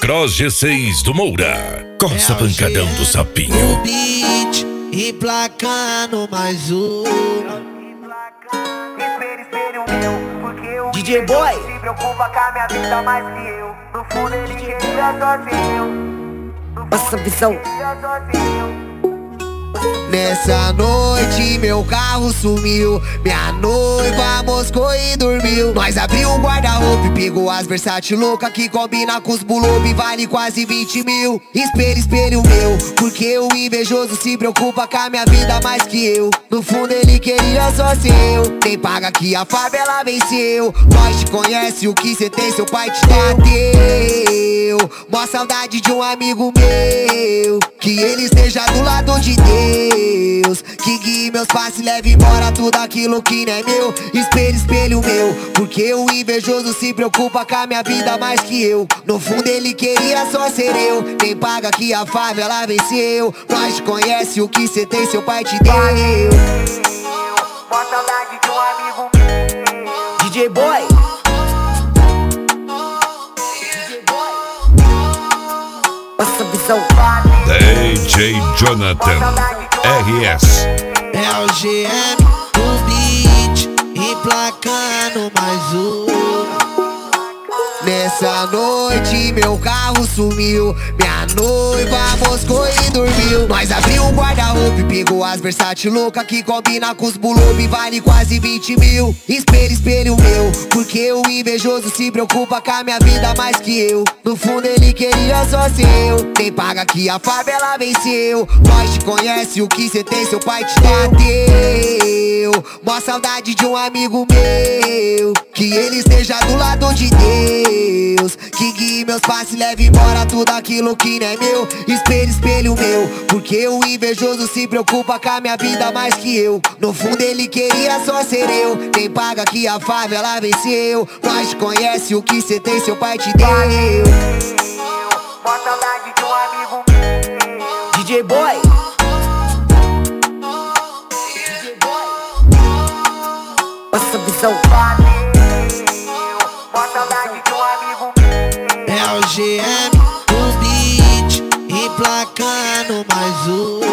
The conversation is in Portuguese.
Cross G6 do Moura. Coça pancadão do Sapinho. O beat, emplacando mais um. DJ Boy se preocupa com a minha vida mais que eu. No fundo ele queria sozinho. Passa visão. Nessa noite meu carro sumiu, minha noiva moscou e dormiu. Nós abriu um guarda-roupa e pegou as versátil louca que combina com os bulobe, vale quase 20 mil. Espelho, espelho meu, porque o invejoso se preocupa com a minha vida mais que eu. No fundo ele queria só ser eu. Quem paga que a favela venceu. Nós te conhece, o que cê tem seu pai te deu. Mó saudade de um amigo meu, que ele esteja do lado de Deus, que guie meus passos e leve embora tudo aquilo que não é meu. Espelho, espelho meu, porque o invejoso se preocupa com a minha vida mais que eu. No fundo ele queria só ser eu. Quem paga que a favela venceu. Nós te conhece, o que cê tem seu pai te deu. Mó saudade de um amigo meu. DJ Boy Passa visão. DJ Jonathan RS. É o GM do beat, emplacando mais um. Nessa noite meu carro sumiu, minha noiva moscou e dormiu. Nós abriu um guarda-roupa e pegou as versátil louca que combina com os bulobe, vale quase 20 mil. Espelho, espelho meu, porque o invejoso se preocupa com a minha vida mais que eu. No fundo ele queria só ser eu. Quem paga que a favela venceu. Nós te conhece, o que cê tem seu pai te deu. Mó saudade de um amigo meu, que ele esteja do lado de Deus, que guie meus passos e leve embora tudo aquilo que não é meu. Espelho, espelho meu, porque o invejoso se preocupa com a minha vida mais que eu. No fundo ele queria só ser eu. Quem paga que a favela venceu. Nós te conhece, o que cê tem seu pai te deu. Mó saudade de um amigo meu. DJ Boy Passa visão. Mó saudade de um amigo meu. É o GM do beat, emplacando mais um.